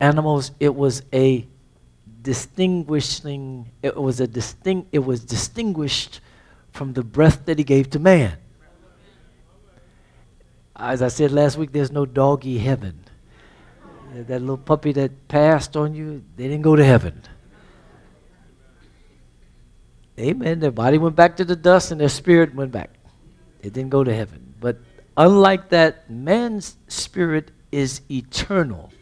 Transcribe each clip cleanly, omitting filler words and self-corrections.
animals, it was distinguished from the breath that he gave to man. As I said last week, there's no doggy heaven. That little puppy that passed on you, they didn't go to heaven. Amen. Their body went back to the dust and their spirit went back. It didn't go to heaven. But unlike that, man's spirit is eternal.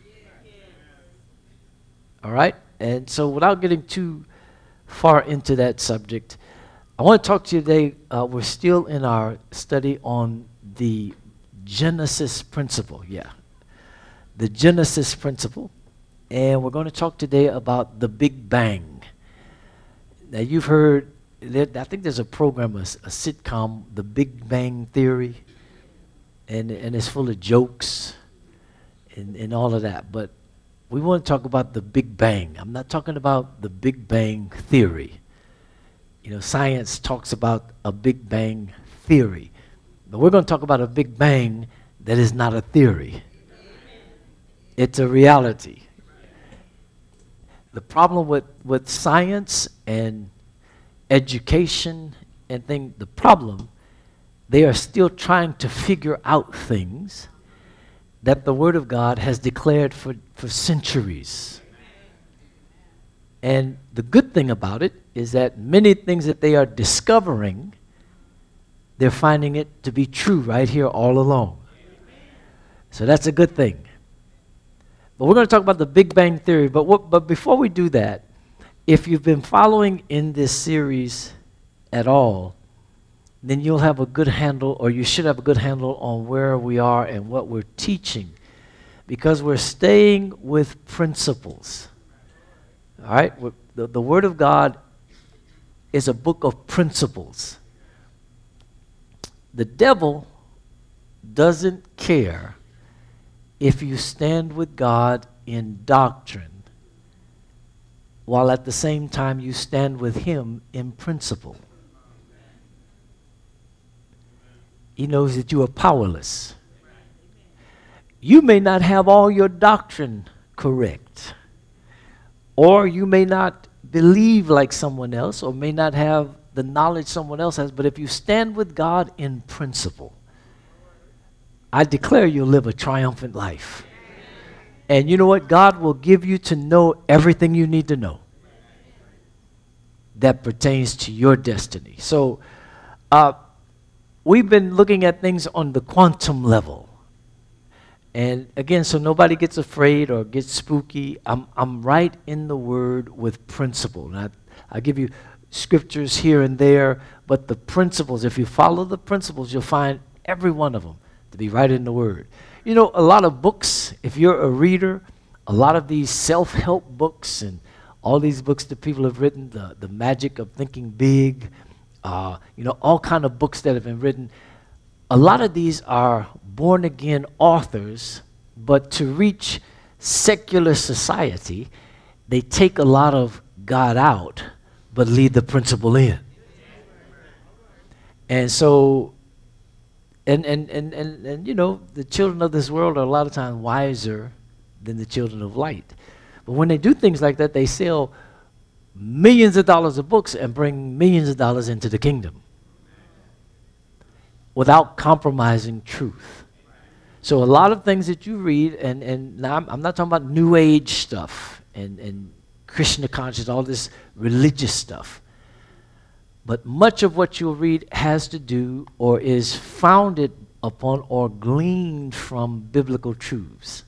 All right? And so without getting too far into that subject, I want to talk to you today. We're still in our study on the Genesis principle. Yeah. The Genesis principle. And we're going to talk today about the Big Bang. Now, you've heard, I think there's a program, a sitcom, The Big Bang Theory, and it's full of jokes and all of that. But we want to talk about the Big Bang. I'm not talking about the Big Bang Theory. You know, science talks about a Big Bang Theory. But we're going to talk about a Big Bang that is not a theory. It's a reality. The problem with science and education and things, they are still trying to figure out things that the Word of God has declared for centuries. And the good thing about it is that many things that they are discovering, they're finding it to be true right here all along. So that's a good thing. But we're going to talk about the Big Bang Theory. But before we do that, if you've been following in this series at all, then you'll have a good handle, or you should have a good handle on where we are and what we're teaching, because we're staying with principles. All right? The Word of God is a book of principles. The devil doesn't care if you stand with God in doctrine, while at the same time you stand with Him in principle. He knows that you are powerless. You may not have all your doctrine correct, or you may not believe like someone else, or may not have the knowledge someone else has, but if you stand with God in principle, I declare you'll live a triumphant life. And you know what? God will give you to know everything you need to know that pertains to your destiny. So we've been looking at things on the quantum level. And again, so nobody gets afraid or gets spooky. I'm right in the Word with principle. And I give you scriptures here and there, but the principles, if you follow the principles, you'll find every one of them to be right in the Word. You know, a lot of books, if you're a reader, a lot of these self-help books and all these books that people have written, the Magic of Thinking Big, all kind of books that have been written, a lot of these are born-again authors, but to reach secular society, they take a lot of God out, but leave the principle in. And so, and the children of this world are a lot of times wiser than the children of light. But when they do things like that, they sell millions of dollars of books and bring millions of dollars into the kingdom without compromising truth. So a lot of things that you read, and now I'm not talking about New Age stuff and Krishna consciousness, all this religious stuff. But much of what you'll read has to do or is founded upon or gleaned from biblical truths.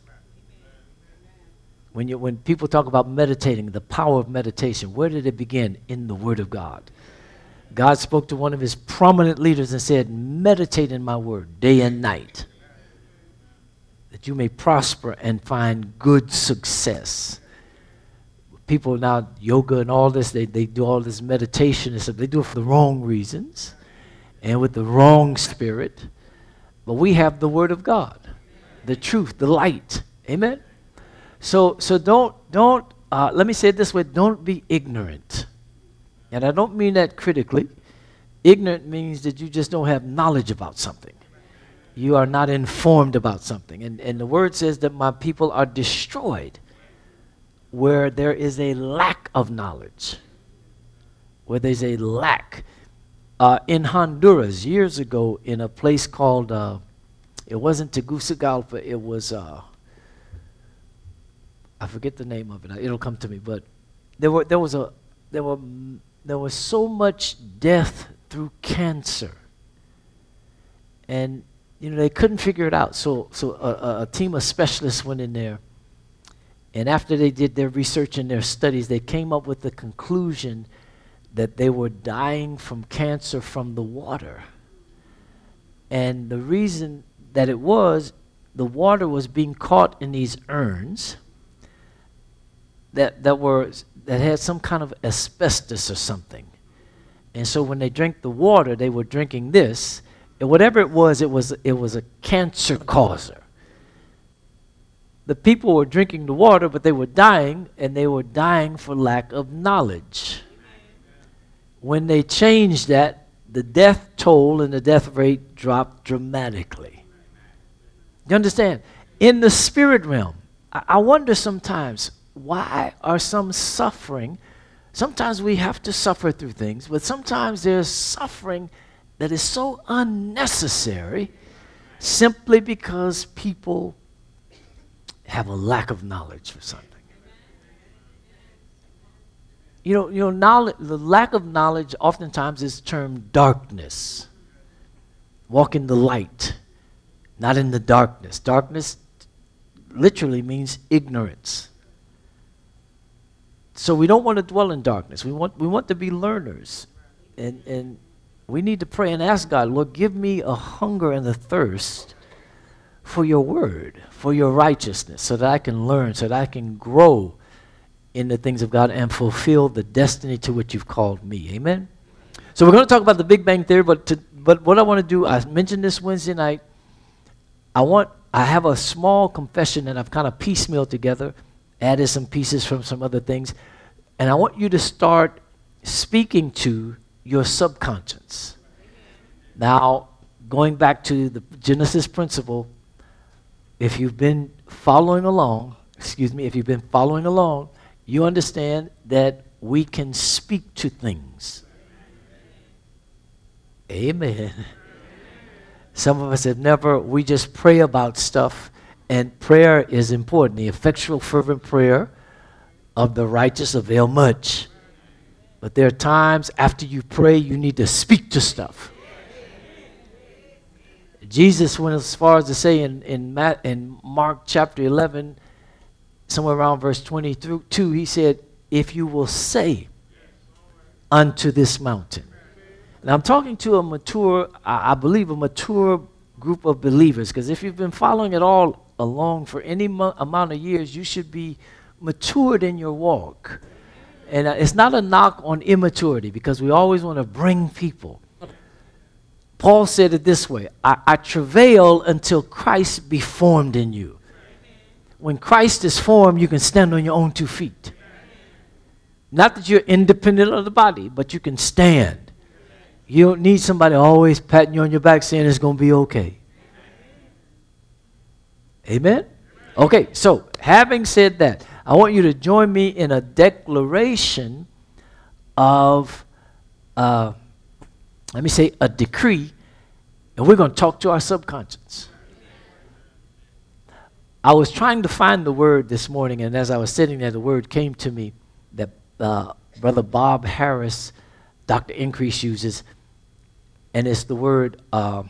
When people talk about meditating, the power of meditation, where did it begin? In the Word of God. God spoke to one of His prominent leaders and said, meditate in my Word day and night, that you may prosper and find good success. People now, yoga and all this, they do all this meditation and stuff. They do it for the wrong reasons and with the wrong spirit. But we have the Word of God, the truth, the light. Amen? So don't let me say it this way, don't be ignorant. And I don't mean that critically. Ignorant means that you just don't have knowledge about something. You are not informed about something. And the Word says that my people are destroyed where there is a lack of knowledge, where there's a lack. In Honduras, years ago, in a place called, it wasn't Tegucigalpa, it was, I forget the name of it. It'll come to me. But there was so much death through cancer, and they couldn't figure it out. So a team of specialists went in there, and after they did their research and their studies, they came up with the conclusion that they were dying from cancer from the water. And the reason that it was, the water was being caught in these urns that had some kind of asbestos or something. And so when they drank the water, they were drinking this, and whatever it was a cancer causer. The people were drinking the water, but they were dying, and they were dying for lack of knowledge. When they changed that, the death toll and the death rate dropped dramatically. You understand? In the spirit realm, I wonder sometimes, why are some suffering? Sometimes we have to suffer through things, but sometimes there's suffering that is so unnecessary simply because people have a lack of knowledge for something. Knowledge, the lack of knowledge oftentimes is termed darkness. Walk in the light, not in the darkness. Darkness literally means ignorance. So we don't want to dwell in darkness. We want to be learners. And we need to pray and ask God, Lord, give me a hunger and a thirst for your word, for your righteousness, so that I can learn, so that I can grow in the things of God and fulfill the destiny to which you've called me. Amen? So we're going to talk about the Big Bang Theory, but what I want to do, I mentioned this Wednesday night, I have a small confession that I've kind of piecemealed together, added some pieces from some other things, and I want you to start speaking to your subconscious. Now, going back to the Genesis principle, if you've been following along, you understand that we can speak to things. Amen. Some of us have never, we just pray about stuff, and prayer is important. The effectual, fervent prayer of the righteous avail much. But there are times after you pray, you need to speak to stuff. Jesus went as far as to say in Mark chapter 11, somewhere around verse 22, he said, if you will say unto this mountain. Now I'm talking to a mature, I believe a mature group of believers, because if you've been following it all along for any amount of years, you should be matured in your walk. And it's not a knock on immaturity, because we always want to bring people. Paul said it this way, I travail until Christ be formed in you. When Christ is formed, you can stand on your own 2 feet. Not that you're independent of the body, but you can stand. You don't need somebody always patting you on your back saying it's going to be okay. Amen? Okay, so having said that, I want you to join me in a declaration of, let me say, a decree, and we're going to talk to our subconscious. I was trying to find the word this morning, and as I was sitting there, the word came to me that Brother Bob Harris, Dr. Increase uses, and it's the word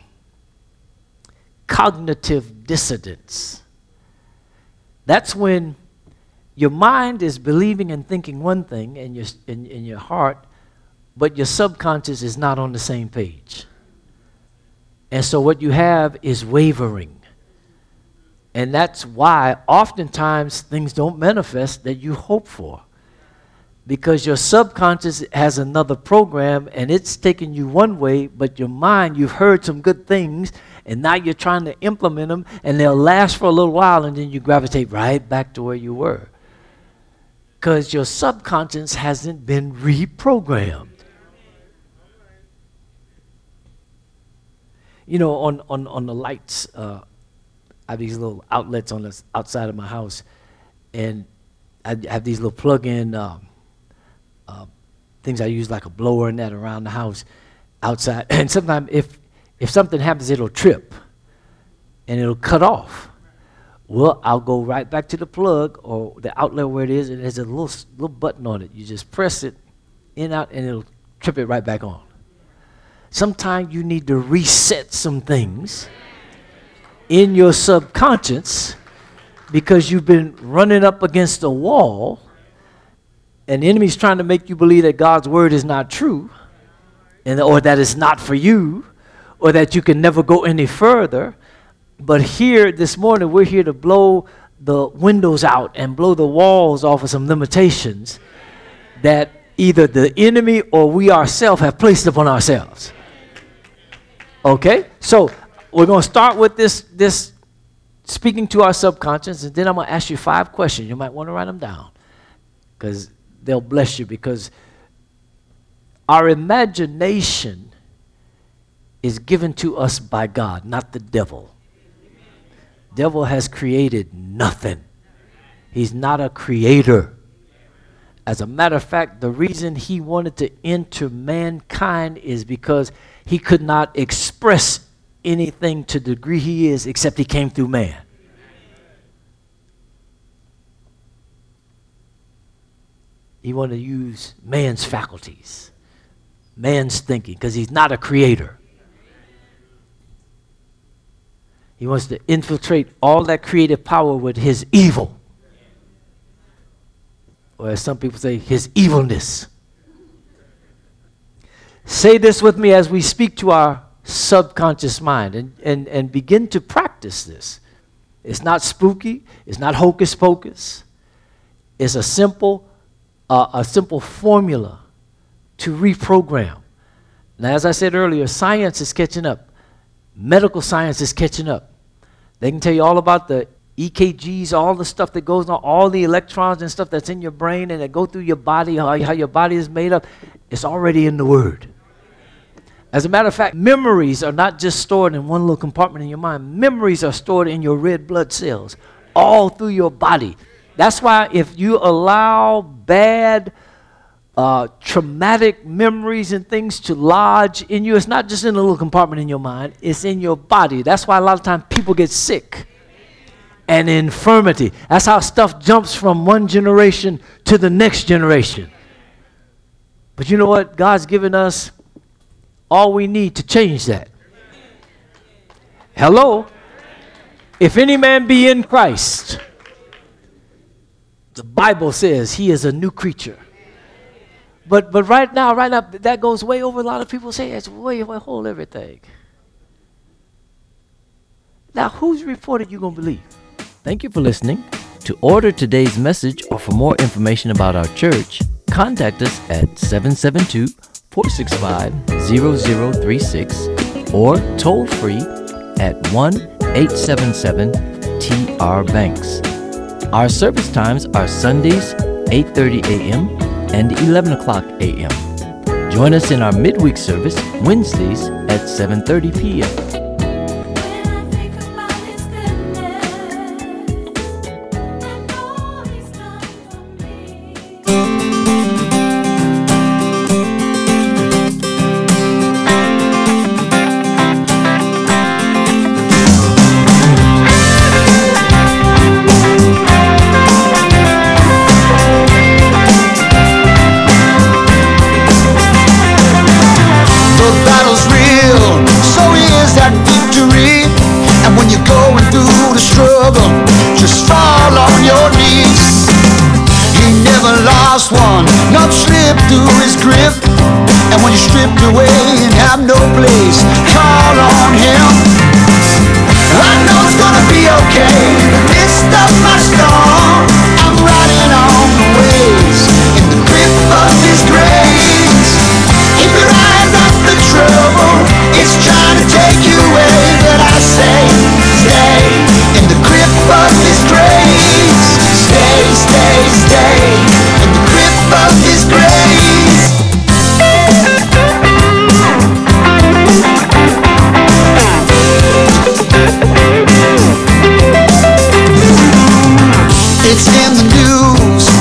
cognitive dissonance. That's when your mind is believing and thinking one thing in your heart, but your subconscious is not on the same page. And so what you have is wavering. And that's why oftentimes things don't manifest that you hope for. Because your subconscious has another program and it's taking you one way, but your mind, you've heard some good things, and now you're trying to implement them, and they'll last for a little while, and then you gravitate right back to where you were. Because your subconscious hasn't been reprogrammed. You know, on the lights, I have these little outlets on the outside of my house, and I have these little plug-in things I use like a blower and that around the house outside. And sometimes if something happens, it'll trip and it'll cut off. Well, I'll go right back to the plug or the outlet where it is, and there's a little button on it. You just press it in, out, and it'll trip it right back on. Sometimes you need to reset some things in your subconscious because you've been running up against a wall, and the enemy's trying to make you believe that God's word is not true, or that it's not for you, or that you can never go any further. But here this morning, we're here to blow the windows out and blow the walls off of some limitations that either the enemy or we ourselves have placed upon ourselves. Okay? So we're going to start with this speaking to our subconscious, and then I'm going to ask you 5 questions. You might want to write them down because they'll bless you, because our imagination is given to us by God, not the devil. Devil has created nothing. He's not a creator. As a matter of fact, the reason he wanted to enter mankind is because he could not express anything to the degree he is except he came through man. He wanted to use man's faculties, man's thinking, because he's not a creator. He wants to infiltrate all that creative power with his evil. Or as some people say, his evilness. Say this with me as we speak to our subconscious mind and begin to practice this. It's not spooky. It's not hocus pocus. It's a simple formula to reprogram. Now, as I said earlier, science is catching up. Medical science is catching up. They can tell you all about the EKGs, all the stuff that goes on, all the electrons and stuff that's in your brain and that go through your body, how your body is made up. It's already in the Word. As a matter of fact, memories are not just stored in one little compartment in your mind. Memories are stored in your red blood cells all through your body. That's why if you allow bad, traumatic memories and things to lodge in you, it's not just in a little compartment in your mind, it's in your body. That's why a lot of times people get sick and infirmity. That's how stuff jumps from one generation to the next generation. But you know what? God's given us all we need to change that. Hello? If any man be in Christ, the Bible says he is a new creature. But right now, that goes way over a lot of people say it's way hold everything. Now, whose report are you going to believe? Thank you for listening. To order today's message or for more information about our church, contact us at 772-465-0036 or toll free at 1-877-TR-BANKS. Our service times are Sundays, 8:30 a.m. and 11 o'clock a.m. Join us in our midweek service Wednesdays at 7:30 p.m. This stuff must start.